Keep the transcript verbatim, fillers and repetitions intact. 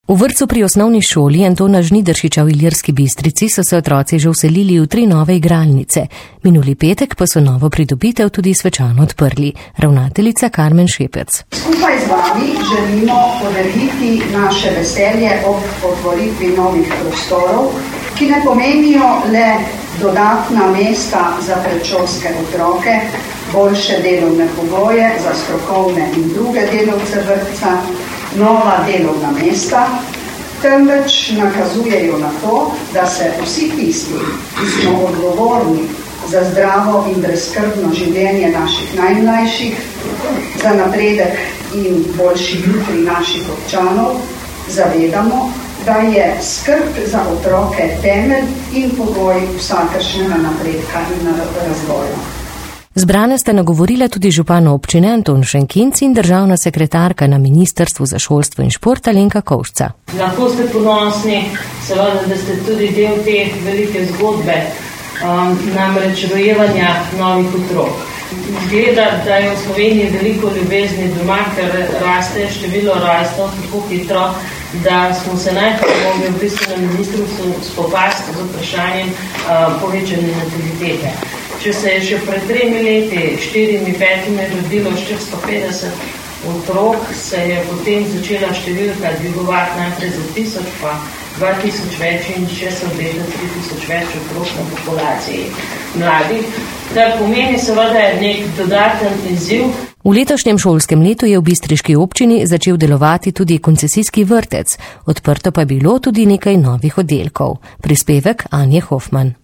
V vrtcu pri osnovni šoli Antona Žnidaršiča v Ilirski Bistrici so se otroci že vselili v tri nove igralnice. Minuli petek pa so novo pridobitev tudi svečano odprli. Ravnateljica Karmen Šepec. Skupaj z vami želimo podeliti naše veselje ob otvoritvi novih prostorov, ki ne pomenijo le dodatna mesta za predšolske otroke, boljše delovne pogoje za strokovne in druge delavce vrtca, nova delovna mesta, temveč nakazujejo na to, da se vsi tisti, ki smo odgovorni za zdravo in brezskrbno življenje naših najmlajših, za napredek in boljši jutri naših občanov, zavedamo, da je skrb za otroke temelj in pogoj vsakršnega napredka in razvoja. Zbrane sta nagovorila tudi župan občine Anton Šenkinc in državna sekretarka na Ministrstvu za šolstvo in šport Alenka Kovšca. Lahko ste ponosni, seveda, da ste tudi del te velike zgodbe, um, namreč rojevanja novih otrok. Gleda, da je v Sloveniji veliko ljubezni doma, ker raste število rojstev tako hitro, da smo se najprej mogli v bistvu na ministrstvu spopasti z vprašanjem uh, povečane natalitete. Če se je še pred tremi leti, štirimi, petimi rodilo štiristo petdeset otrok, se je potem začela številka dvigovati najprej za tisoč, pa dva tisoč več in še se obeta tri tisoč več otrok na populaciji mladih. Kar pomeni seveda nek dodaten izziv. V letošnjem šolskem letu je v bistriški občini začel delovati tudi koncesijski vrtec, odprto pa bilo tudi nekaj novih oddelkov. Prispevek Anje Hofman.